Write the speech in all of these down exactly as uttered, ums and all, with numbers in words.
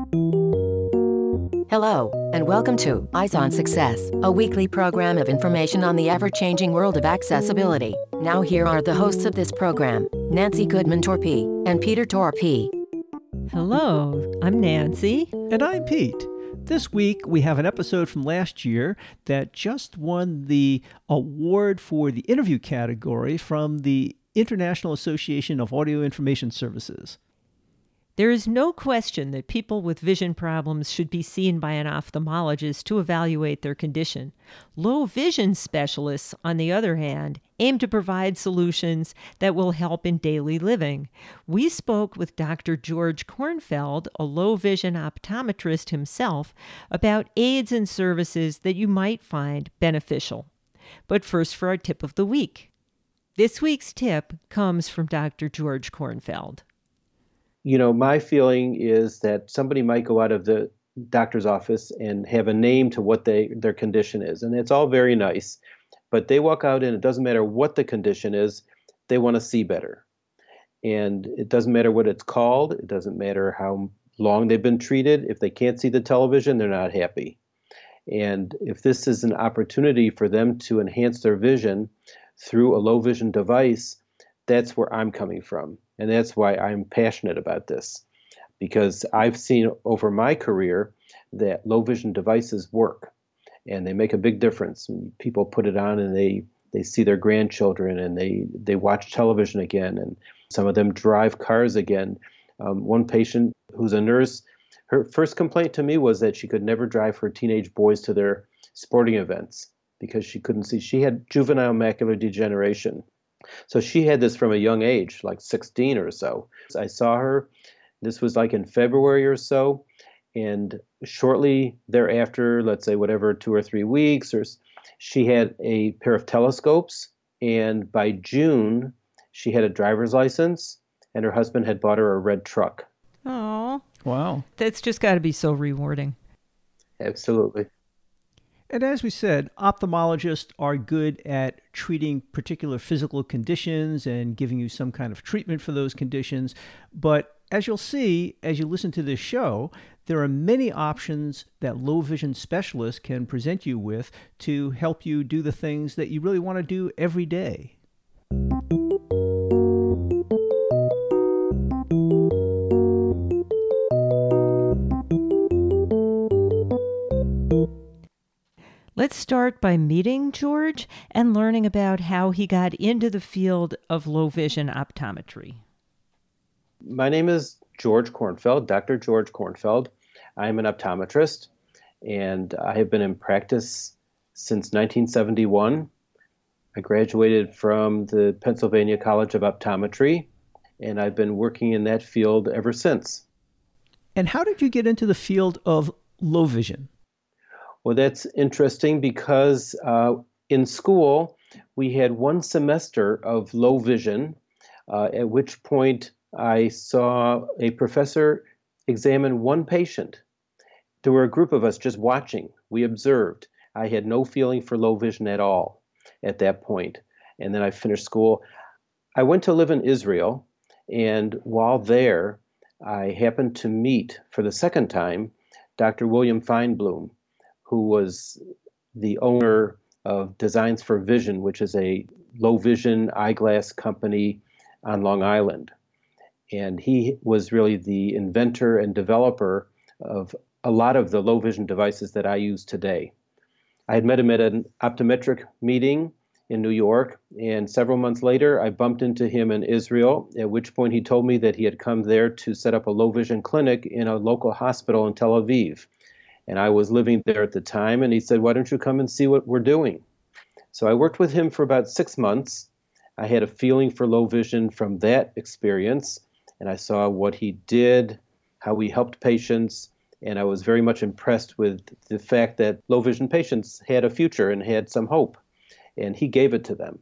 Hello, and welcome to Eyes on Success, a weekly program of information on the ever-changing world of accessibility. Now here are the hosts of this program, Nancy Goodman-Torpey and Peter Torpey. Hello, I'm Nancy. And I'm Pete. This week, we have an episode from last year that just won the award for the interview category from the International Association of Audio Information Services. There is no question that people with vision problems should be seen by an ophthalmologist to evaluate their condition. Low vision specialists, on the other hand, aim to provide solutions that will help in daily living. We spoke with Doctor George Kornfeld, a low vision optometrist himself, about aids and services that you might find beneficial. But first, for our tip of the week. This week's tip comes from Doctor George Kornfeld. You know, my feeling is that somebody might go out of the doctor's office and have a name to what they their condition is. And it's all very nice. But they walk out and it doesn't matter what the condition is, they want to see better. And it doesn't matter what it's called. It doesn't matter how long they've been treated. If they can't see the television, they're not happy. And if this is an opportunity for them to enhance their vision through a low vision device, that's where I'm coming from. And that's why I'm passionate about this, because I've seen over my career that low vision devices work and they make a big difference. People put it on and they, they see their grandchildren and they, they watch television again, and some of them drive cars again. Um, one patient who's a nurse, her first complaint to me was that she could never drive her teenage boys to their sporting events because she couldn't see. She had juvenile macular degeneration. So she had this from a young age, like sixteen or so. I saw her, this was like in February or so, and shortly thereafter, let's say whatever, two or three weeks, or she had a pair of telescopes, and by June, she had a driver's license, and her husband had bought her a red truck. Oh, Wow. that's just got to be so rewarding. Absolutely. And as we said, ophthalmologists are good at treating particular physical conditions and giving you some kind of treatment for those conditions. But as you'll see, as you listen to this show, there are many options that low vision specialists can present you with to help you do the things that you really want to do every day. Let's start by meeting George and learning about how he got into the field of low vision optometry. My name is George Kornfeld, Doctor George Kornfeld. I'm an optometrist, and I have been in practice since nineteen seventy-one. I graduated from the Pennsylvania College of Optometry, and I've been working in that field ever since. And how did you get into the field of low vision? Well, that's interesting because uh, in school, we had one semester of low vision, uh, at which point I saw a professor examine one patient. There were a group of us just watching. We observed. I had no feeling for low vision at all at that point. And then I finished school. I went to live in Israel, and while there, I happened to meet for the second time Doctor William Feinblum, who was the owner of Designs for Vision, which is a low vision eyeglass company on Long Island. And he was really the inventor and developer of a lot of the low vision devices that I use today. I had met him at an optometric meeting in New York, and several months later, I bumped into him in Israel, at which point he told me that he had come there to set up a low vision clinic in a local hospital in Tel Aviv. And I was living there at the time, and he said, why don't you come and see what we're doing? So I worked with him for about six months. I had a feeling for low vision from that experience, and I saw what he did, how he helped patients, and I was very much impressed with the fact that low vision patients had a future and had some hope, and he gave it to them.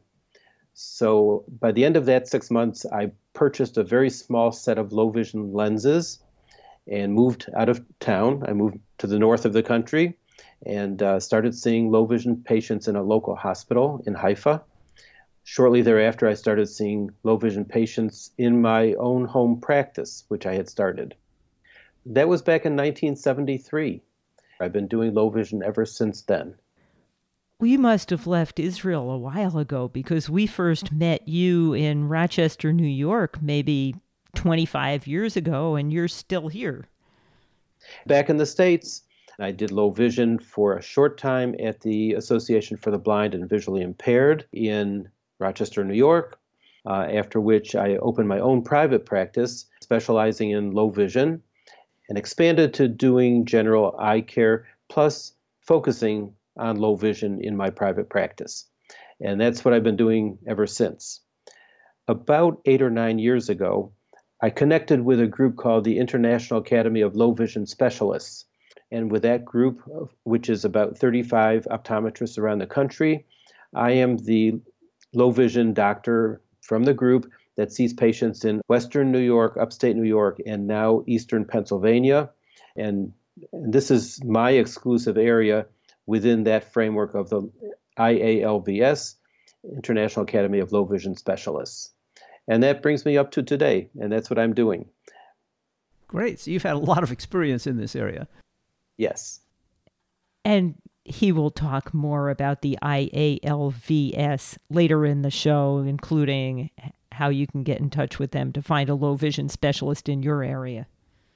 So by the end of that six months, I purchased a very small set of low vision lenses and moved out of town. I moved to the north of the country and uh, started seeing low vision patients in a local hospital in Haifa. Shortly thereafter, I started seeing low vision patients in my own home practice, which I had started. That was back in nineteen seventy-three. I've been doing low vision ever since then. Well, you must have left Israel a while ago, because we first met you in Rochester, New York, maybe twenty-five years ago, and you're still here. Back in the States, I did low vision for a short time at the Association for the Blind and Visually Impaired in Rochester, New York, uh, after which I opened my own private practice specializing in low vision and expanded to doing general eye care, plus focusing on low vision in my private practice. And that's what I've been doing ever since. About eight or nine years ago, I connected with a group called the International Academy of Low Vision Specialists. And with that group, which is about thirty-five optometrists around the country, I am the low vision doctor from the group that sees patients in Western New York, upstate New York, and now Eastern Pennsylvania. And, and this is my exclusive area within that framework of the I A L V S, International Academy of Low Vision Specialists. And that brings me up to today, and that's what I'm doing. Great. So you've had a lot of experience in this area. Yes. And he will talk more about the I A L V S later in the show, including how you can get in touch with them to find a low vision specialist in your area.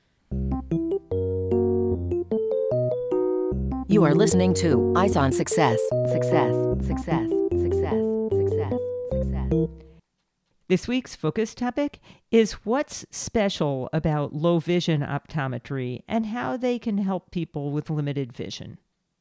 You are listening to Eyes on Success. Success, success, success, success, success. This week's focus topic is what's special about low vision optometry and how they can help people with limited vision.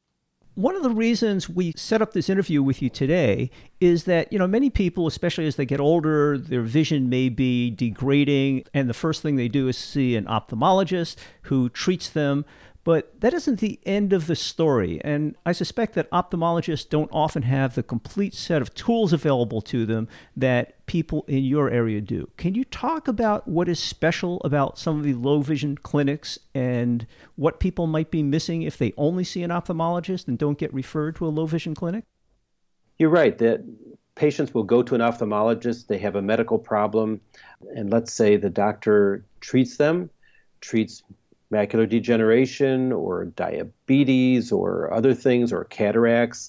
One of the reasons we set up this interview with you today is that, you know, many people, especially as they get older, their vision may be degrading, and the first thing they do is see an ophthalmologist who treats them. But that isn't the end of the story, and I suspect that ophthalmologists don't often have the complete set of tools available to them that people in your area do. Can you talk about what is special about some of the low vision clinics and what people might be missing if they only see an ophthalmologist and don't get referred to a low vision clinic? You're right that patients will go to an ophthalmologist, they have a medical problem, and let's say the doctor treats them, treats macular degeneration or diabetes or other things or cataracts,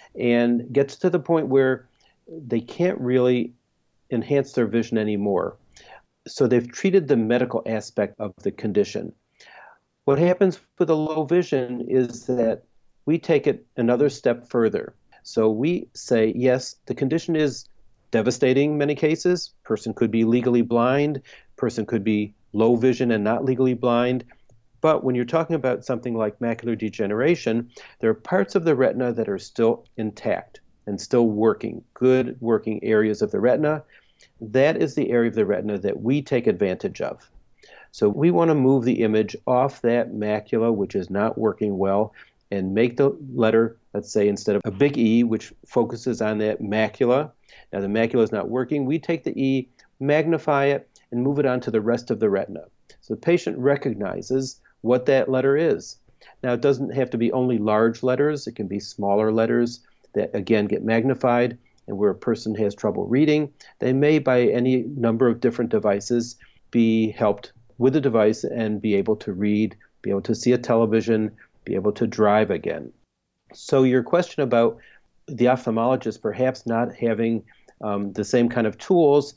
and gets to the point where they can't really enhance their vision anymore. So they've treated the medical aspect of the condition. What happens with the low vision is that we take it another step further. So we say, yes, the condition is devastating in many cases. Person could be legally blind, person could be low vision and not legally blind. But when you're talking about something like macular degeneration, there are parts of the retina that are still intact and still working, good working areas of the retina. That is the area of the retina that we take advantage of. So we want to move the image off that macula, which is not working well, and make the letter, let's say, instead of a big E, which focuses on that macula. Now the macula is not working. We take the E, magnify it, and move it onto the rest of the retina. So the patient recognizes what that letter is. Now, it doesn't have to be only large letters. It can be smaller letters that, again, get magnified, and where a person has trouble reading, they may, by any number of different devices, be helped with the device and be able to read, be able to see a television, be able to drive again. So your question about the ophthalmologist perhaps not having um, the same kind of tools,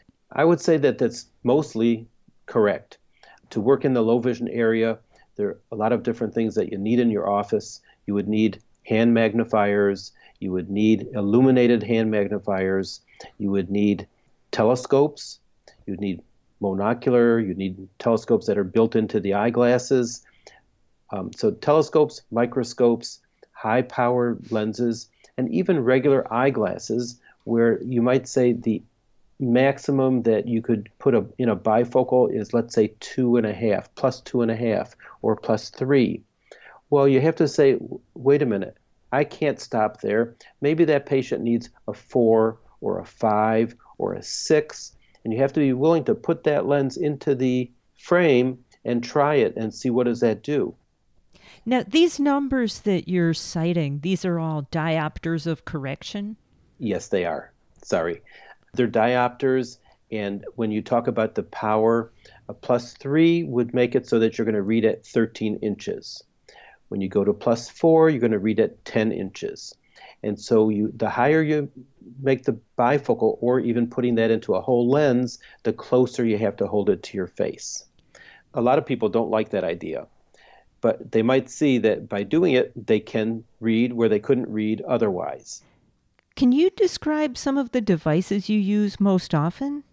I would say that that's mostly correct. To work in the low vision area, there are a lot of different things that you need in your office. You would need hand magnifiers, you would need illuminated hand magnifiers, you would need telescopes, you would need monocular, you need telescopes that are built into the eyeglasses. Um, so telescopes, microscopes, high-powered lenses, and even regular eyeglasses where you might say the maximum that you could put a, in a bifocal is, let's say, two and a half, plus two and a half, or plus three. Well, you have to say, wait a minute, I can't stop there. Maybe that patient needs a four or a five or a six, and you have to be willing to put that lens into the frame and try it and see what does that do. Now, these numbers that you're citing, these are all diopters of correction? Yes, they are. Sorry. They're diopters, And when you talk about the power, a plus three would make it so that you're going to read at thirteen inches. When you go to plus four, you're going to read at ten inches. And so you, the higher you make the bifocal, or even putting that into a whole lens, the closer you have to hold it to your face. A lot of people don't like that idea, but they might see that by doing it, they can read where they couldn't read otherwise. Can you describe some of the devices you use most often?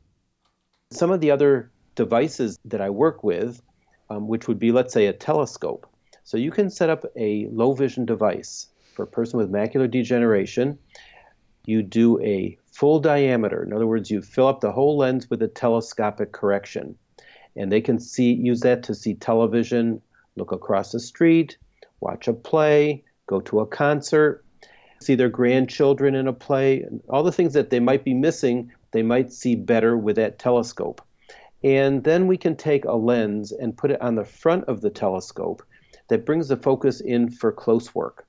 Some of the other devices that I work with, um, which would be, let's say, a telescope. So you can set up a low vision device for a person with macular degeneration. You do a full diameter. In other words, you fill up the whole lens with a telescopic correction. And they can see use that to see television, look across the street, watch a play, go to a concert, see their grandchildren in a play, and all the things that they might be missing, they might see better with that telescope. And then we can take a lens and put it on the front of the telescope that brings the focus in for close work.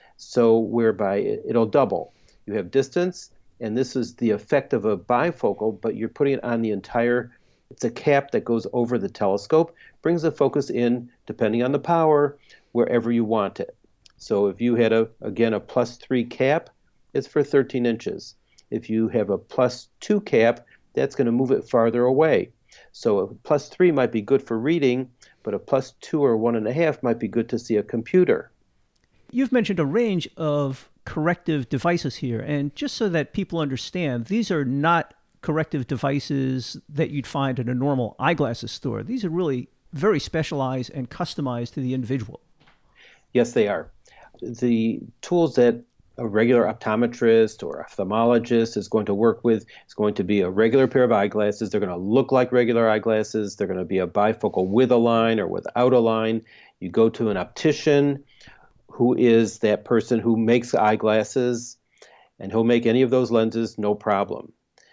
So whereby it'll double. You have distance, and this is the effect of a bifocal, but you're putting it on the entire, it's a cap that goes over the telescope, brings the focus in, depending on the power, wherever you want it. So if you had, a again, a plus three cap, it's for thirteen inches. If you have a plus two cap, that's going to move it farther away. So a plus three might be good for reading, but a plus two or one and a half might be good to see a computer. You've mentioned a range of corrective devices here, and just so that people understand, these are not corrective devices that you'd find in a normal eyeglasses store. These are really very specialized and customized to the individual. Yes, they are. The tools that a regular optometrist or ophthalmologist is going to work with is going to be a regular pair of eyeglasses. They're going to look like regular eyeglasses. They're going to be a bifocal with a line or without a line. You go to an optician, who is that person who makes eyeglasses, and he'll make any of those lenses, no problem.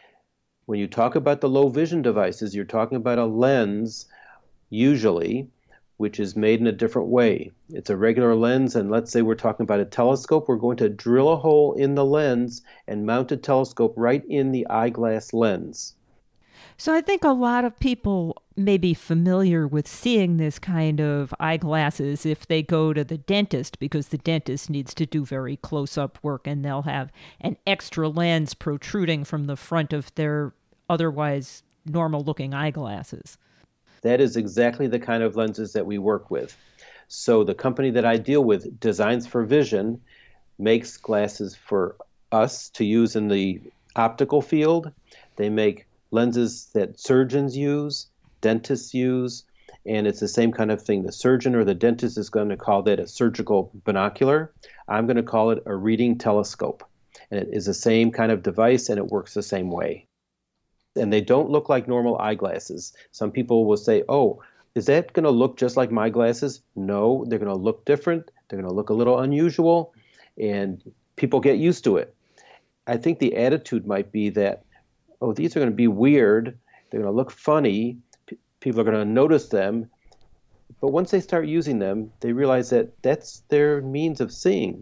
When you talk about the low vision devices, you're talking about a lens, usually, which is made in a different way. It's a regular lens, and let's say we're talking about a telescope. We're going to drill a hole in the lens and mount a telescope right in the eyeglass lens. So I think a lot of people may be familiar with seeing this kind of eyeglasses if they go to the dentist, because the dentist needs to do very close-up work, and they'll have an extra lens protruding from the front of their otherwise normal-looking eyeglasses. That is exactly the kind of lenses that we work with. So the company that I deal with, Designs for Vision, makes glasses for us to use in the optical field. They make lenses that surgeons use, dentists use, and it's the same kind of thing. The surgeon or the dentist is going to call that a surgical binocular. I'm going to call it a reading telescope. And it is the same kind of device, and it works the same way. And they don't look like normal eyeglasses. Some people will say, oh, is that going to look just like my glasses? No, they're going to look different. They're going to look a little unusual, and people get used to it. I think the attitude might be that, oh, these are going to be weird. They're going to look funny. P- people are going to notice them. But once they start using them, they realize that that's their means of seeing.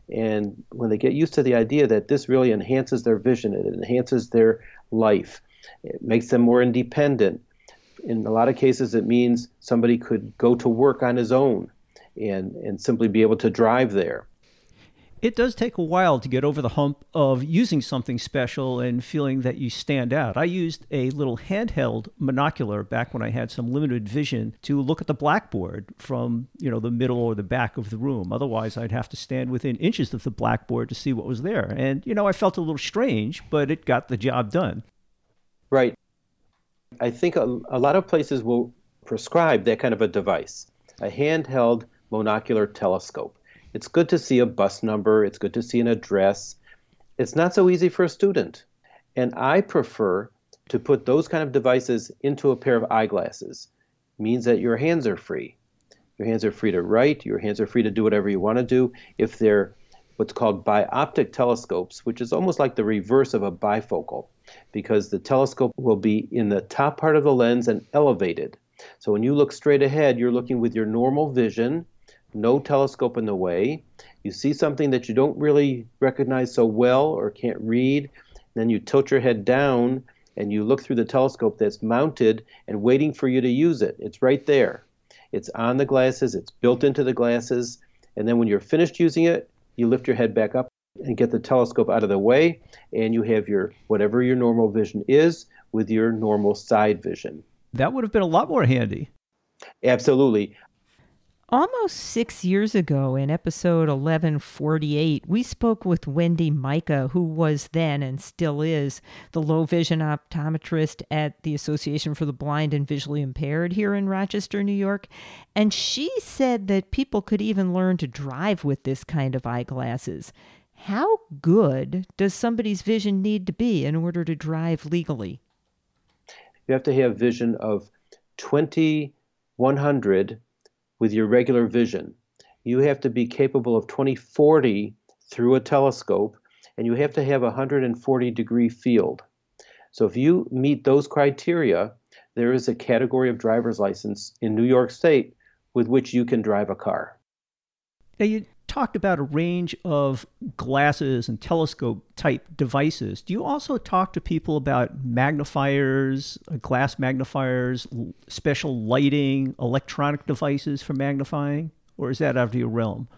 And when they get used to the idea that this really enhances their vision, it enhances their life, it makes them more independent. In a lot of cases, it means somebody could go to work on his own and, and simply be able to drive there. It does take a while to get over the hump of using something special and feeling that you stand out. I used a little handheld monocular back when I had some limited vision to look at the blackboard from, you know, the middle or the back of the room. Otherwise, I'd have to stand within inches of the blackboard to see what was there. And, you know, I felt a little strange, but it got the job done. Right. I think a, a lot of places will prescribe that kind of a device, a handheld monocular telescope. It's good to see a bus number. It's good to see an address. It's not so easy for a student. And I prefer to put those kind of devices into a pair of eyeglasses. It means that your hands are free. Your hands are free to write. Your hands are free to do whatever you want to do. If they're what's called bioptic telescopes, which is almost like the reverse of a bifocal, because the telescope will be in the top part of the lens and elevated. So when you look straight ahead, you're looking with your normal vision, no telescope in the way. You see something that you don't really recognize so well or can't read, then you tilt your head down and you look through the telescope that's mounted and waiting for you to use it. It's right there. It's on the glasses, it's built into the glasses, and then when you're finished using it, you lift your head back up and get the telescope out of the way, and you have your whatever your normal vision is with your normal side vision. That would have been a lot more handy. Absolutely. Almost six years ago, in episode eleven forty-eight, we spoke with Wendy Micah, who was then and still is the low vision optometrist at the Association for the Blind and Visually Impaired here in Rochester, New York. And she said that people could even learn to drive with this kind of eyeglasses. How good does somebody's vision need to be in order to drive legally? You have to have vision of twenty one hundred with your regular vision. You have to be capable of twenty forty through a telescope, and you have to have a one hundred forty degree field. So if you meet those criteria, there is a category of driver's license in New York State with which you can drive a car. Now, you talked about a range of glasses and telescope type devices. Do you also talk to people about magnifiers, uh, glass magnifiers, l- special lighting, electronic devices for magnifying? Or is that out of your realm?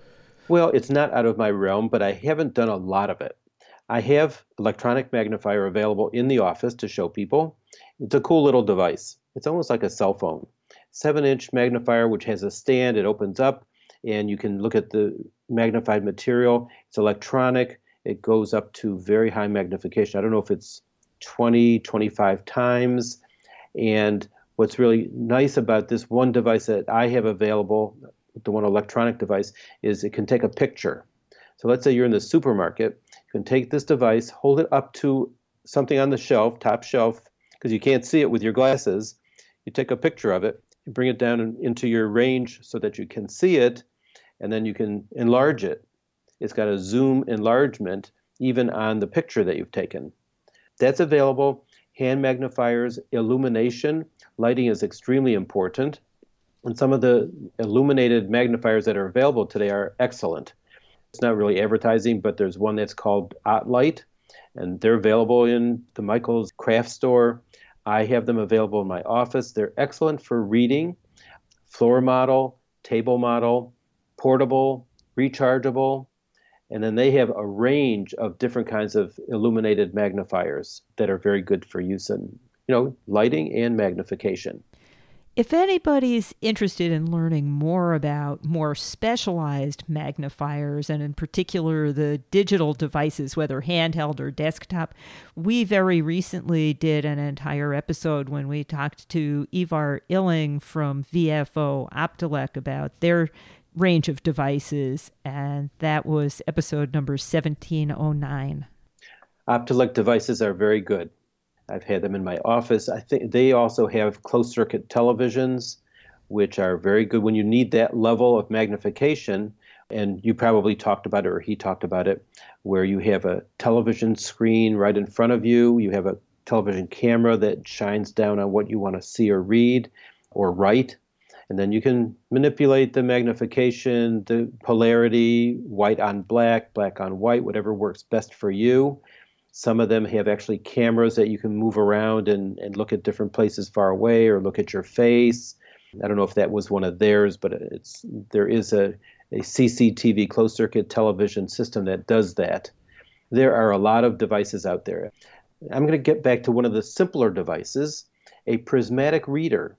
Well, it's not out of my realm, but I haven't done a lot of it. I have electronic magnifier available in the office to show people. It's a cool little device. It's almost like a cell phone. Seven inch magnifier, which has a stand, it opens up, and you can look at the magnified material. It's electronic. It goes up to very high magnification. I don't know if it's twenty, twenty-five times. And what's really nice about this one device that I have available, the one electronic device, is it can take a picture. So let's say you're in the supermarket. You can take this device, hold it up to something on the shelf, top shelf, because you can't see it with your glasses. You take a picture of it, you bring it down in, into your range so that you can see it, and then you can enlarge it. It's got a zoom enlargement even on the picture that you've taken. That's available. Hand magnifiers, illumination, lighting is extremely important. And some of the illuminated magnifiers that are available today are excellent. It's not really advertising, but there's one that's called OttLight, and they're available in the Michael's craft store. I have them available in my office. They're excellent for reading, floor model, table model, portable, rechargeable, and then they have a range of different kinds of illuminated magnifiers that are very good for use in, you know, lighting and magnification. If anybody's interested in learning more about more specialized magnifiers, and in particular the digital devices, whether handheld or desktop, we very recently did an entire episode when we talked to Ivar Illing from V F O Optelec about their range of devices, and that was episode number seventeen oh nine. Optelec devices are very good. I've had them in my office. I think they also have closed-circuit televisions, which are very good when you need that level of magnification. And you probably talked about it, or he talked about it, where you have a television screen right in front of you. You have a television camera that shines down on what you want to see or read or write. And then you can manipulate the magnification, the polarity, white on black, black on white, whatever works best for you. Some of them have actually cameras that you can move around and, and look at different places far away or look at your face. I don't know if that was one of theirs, but it's there is a, a C C T V, closed-circuit television system that does that. There are a lot of devices out there. I'm going to get back to one of the simpler devices, a prismatic reader.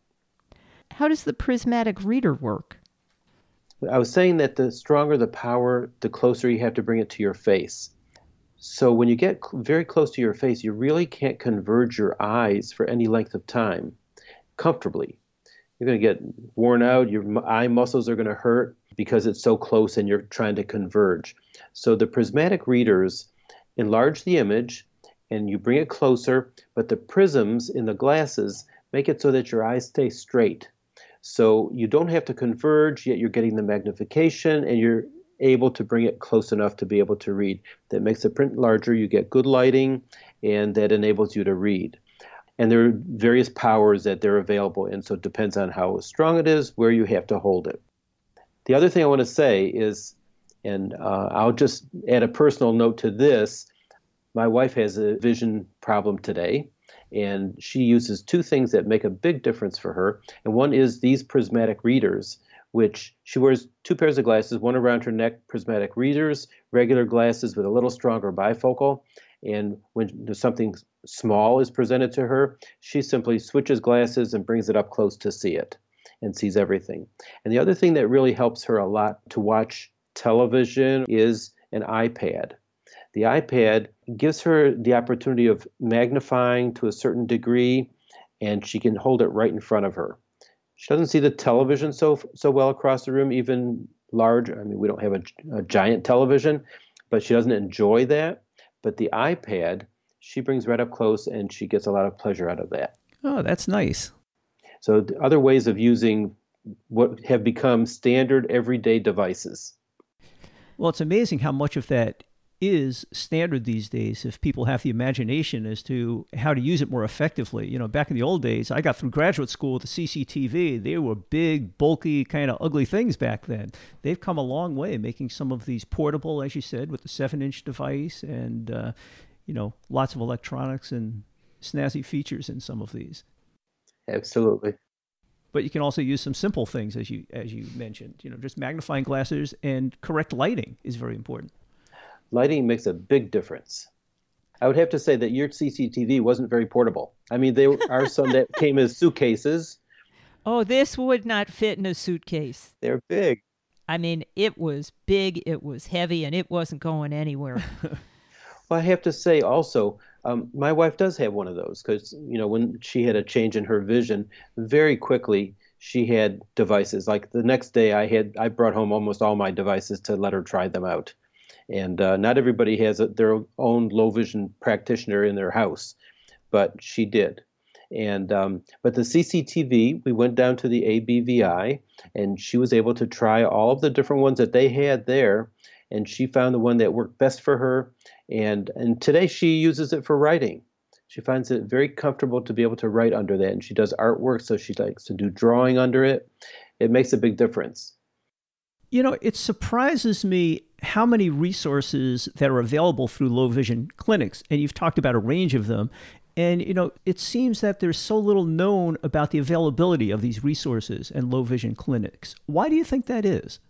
How does the prismatic reader work? I was saying that the stronger the power, the closer you have to bring it to your face. So when you get cl- very close to your face, you really can't converge your eyes for any length of time comfortably. You're going to get worn out. Your m- eye muscles are going to hurt because it's so close and you're trying to converge. So the prismatic readers enlarge the image and you bring it closer, but the prisms in the glasses make it so that your eyes stay straight. So you don't have to converge, yet you're getting the magnification and you're able to bring it close enough to be able to read. That makes the print larger, you get good lighting, and that enables you to read. And there are various powers that they're available in, so it depends on how strong it is, where you have to hold it. The other thing I want to say is, and uh, I'll just add a personal note to this, my wife has a vision problem today, And she uses two things that make a big difference for her. And one is these prismatic readers, which she wears two pairs of glasses, one around her neck, prismatic readers, regular glasses with a little stronger bifocal. And when something small is presented to her, she simply switches glasses and brings it up close to see it and sees everything. And the other thing that really helps her a lot to watch television is an iPad. The iPad gives her the opportunity of magnifying to a certain degree, and she can hold it right in front of her. She doesn't see the television so so well across the room, even large. I mean, we don't have a, a giant television, but she doesn't enjoy that. But the iPad, she brings right up close, and she gets a lot of pleasure out of that. Oh, that's nice. So the other ways of using what have become standard everyday devices. Well, it's amazing how much of that is standard these days if people have the imagination as to how to use it more effectively. You know, back in the old days, I got through graduate school with the C C T V. They were big, bulky, kind of ugly things back then. They've come a long way, making some of these portable, as you said, with the seven-inch device and, uh, you know, lots of electronics and snazzy features in some of these. Absolutely. But you can also use some simple things, as you as you mentioned. You know, just magnifying glasses and correct lighting is very important. Lighting makes a big difference. I would have to say that your C C T V wasn't very portable. I mean, there are some that came as suitcases. Oh, this would not fit in a suitcase. They're big. I mean, it was big, it was heavy, and it wasn't going anywhere. Well, I have to say also, um, my wife does have one of those because, you know, when she had a change in her vision, very quickly she had devices. Like the next day I had, I brought home almost all my devices to let her try them out. And uh, not everybody has a, their own low vision practitioner in their house, but she did. And um, but the C C T V, we went down to the A B V I, and she was able to try all of the different ones that they had there, and she found the one that worked best for her. And and today she uses it for writing. She finds it very comfortable to be able to write under that, and she does artwork, so she likes to do drawing under it. It makes a big difference. You know, it surprises me how many resources that are available through low vision clinics, and you've talked about a range of them. And, you know, it seems that there's so little known about the availability of these resources and low vision clinics. Why do you think that is?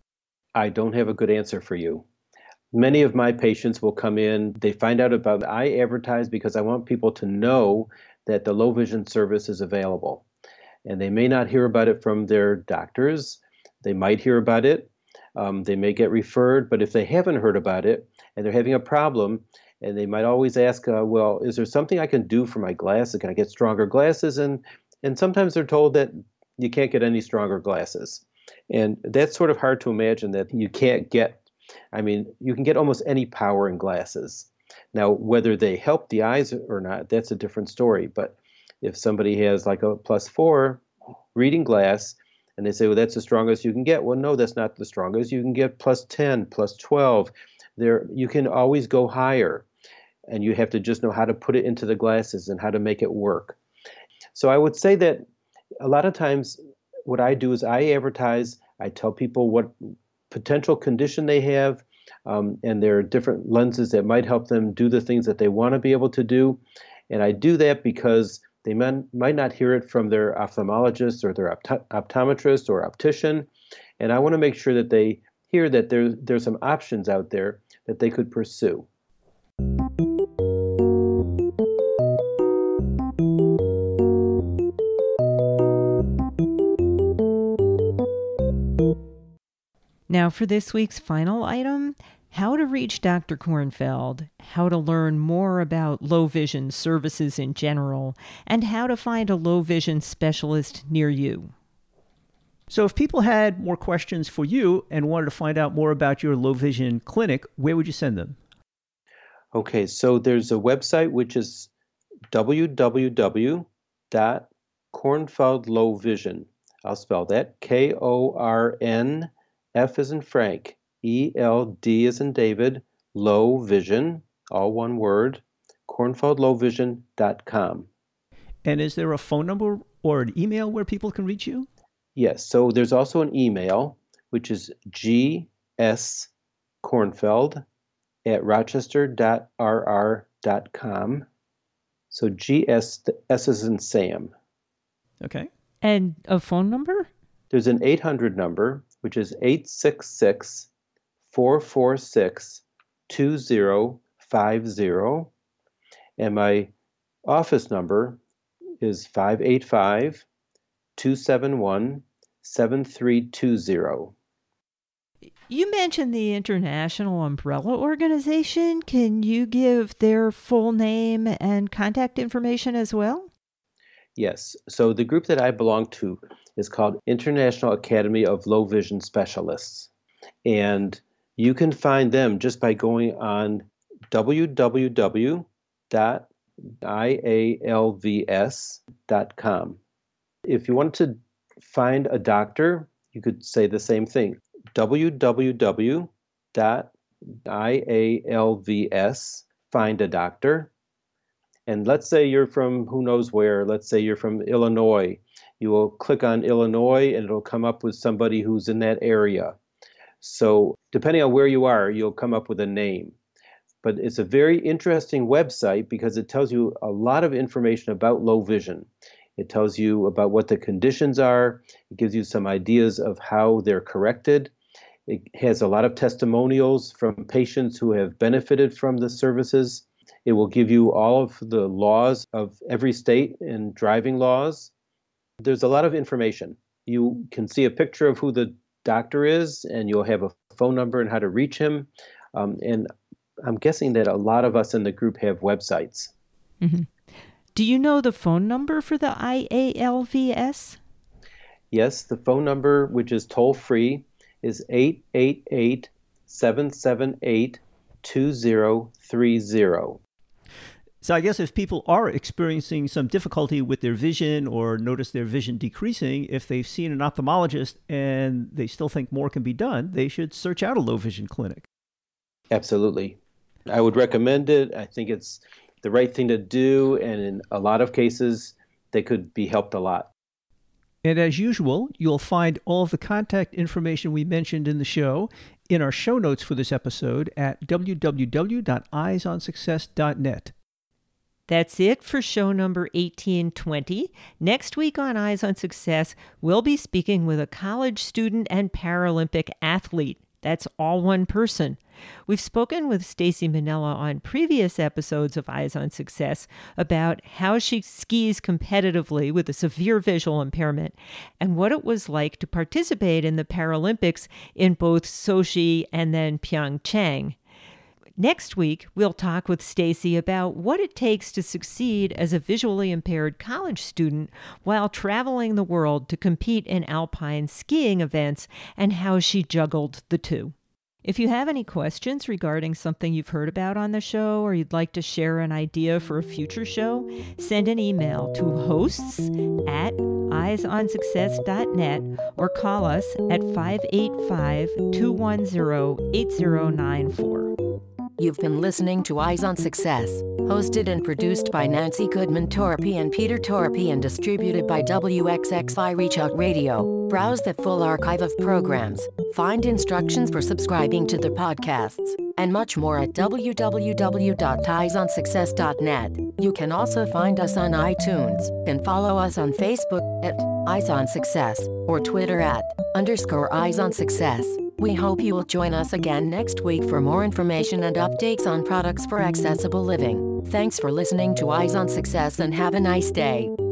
I don't have a good answer for you. Many of my patients will come in, they find out about it. I advertise because I want people to know that the low vision service is available. And they may not hear about it from their doctors. They might hear about it. Um, they may get referred, but if they haven't heard about it and they're having a problem, and they might always ask, uh, well, is there something I can do for my glasses? Can I get stronger glasses? And and sometimes they're told that you can't get any stronger glasses. And that's sort of hard to imagine that you can't get, I mean, you can get almost any power in glasses. Now, whether they help the eyes or not, that's a different story. But if somebody has like a plus four reading glass, and they say, well, that's the strongest you can get. Well, no, that's not the strongest. You can get plus ten, plus twelve. There, you can always go higher. And you have to just know how to put it into the glasses and how to make it work. So I would say that a lot of times what I do is I advertise, I tell people what potential condition they have, um, and there are different lenses that might help them do the things that they want to be able to do. And I do that because they might, might not hear it from their ophthalmologist or their opt- optometrist or optician. And I want to make sure that they hear that there, there's some options out there that they could pursue. Now, for this week's final item, how to reach Doctor Kornfeld, how to learn more about low vision services in general, and how to find a low vision specialist near you. So if people had more questions for you and wanted to find out more about your low vision clinic, where would you send them? Okay, so there's a website which is w w w dot kornfeld low vision. I'll spell that K O R N F as in Frank, E L D as in David, low vision, all one word, kornfeld low vision dot com. And is there a phone number or an email where people can reach you? Yes, so there's also an email, which is g s kornfeld at rochester dot r r dot com. So G S, S is in Sam. Okay. And a phone number? There's an eight hundred number, which is eight six six, four four six, two zero five zero. And my office number is five eight five, two seven one, seven three two zero. You mentioned the International Umbrella Organization. Can you give their full name and contact information as well? Yes. So the group that I belong to is called International Academy of Low Vision Specialists. And you can find them just by going on w w w dot i a l v s dot com. If you want to find a doctor, you could say the same thing. w w w dot i a l v s, find a doctor. And let's say you're from who knows where. Let's say you're from Illinois. You will click on Illinois and it'll come up with somebody who's in that area. So depending on where you are, you'll come up with a name. But it's a very interesting website because it tells you a lot of information about low vision. It tells you about what the conditions are. It gives you some ideas of how they're corrected. It has a lot of testimonials from patients who have benefited from the services. It will give you all of the laws of every state and driving laws. There's a lot of information. You can see a picture of who the doctor is, and you'll have a phone number and how to reach him. Um, and I'm guessing that a lot of us in the group have websites. Mm-hmm. Do you know the phone number for the I A L V S? Yes, the phone number, which is toll-free, is eight eight eight, seven seven eight, two zero three zero. So I guess if people are experiencing some difficulty with their vision or notice their vision decreasing, if they've seen an ophthalmologist and they still think more can be done, they should search out a low vision clinic. Absolutely. I would recommend it. I think it's the right thing to do. And in a lot of cases, they could be helped a lot. And as usual, you'll find all of the contact information we mentioned in the show in our show notes for this episode at w w w dot eyes on success dot net. That's it for show number eighteen twenty. Next week on Eyes on Success, we'll be speaking with a college student and Paralympic athlete. That's all one person. We've spoken with Stacy Minella on previous episodes of Eyes on Success about how she skis competitively with a severe visual impairment and what it was like to participate in the Paralympics in both Sochi and then Pyeongchang. Next week, we'll talk with Stacy about what it takes to succeed as a visually impaired college student while traveling the world to compete in alpine skiing events and how she juggled the two. If you have any questions regarding something you've heard about on the show or you'd like to share an idea for a future show, send an email to hosts at eyes on success dot net or call us at five eight five, two one zero, eight zero nine four. You've been listening to Eyes on Success, hosted and produced by Nancy Goodman Torpy and Peter Torpy and distributed by W X X I Reach Out Radio. Browse the full archive of programs, find instructions for subscribing to the podcasts, and much more at w w w dot eyes on success dot net. You can also find us on iTunes and follow us on Facebook at Eyes on Success or Twitter at underscore Eyes on Success. We hope you will join us again next week for more information and updates on products for accessible living. Thanks for listening to Eyes on Success and have a nice day.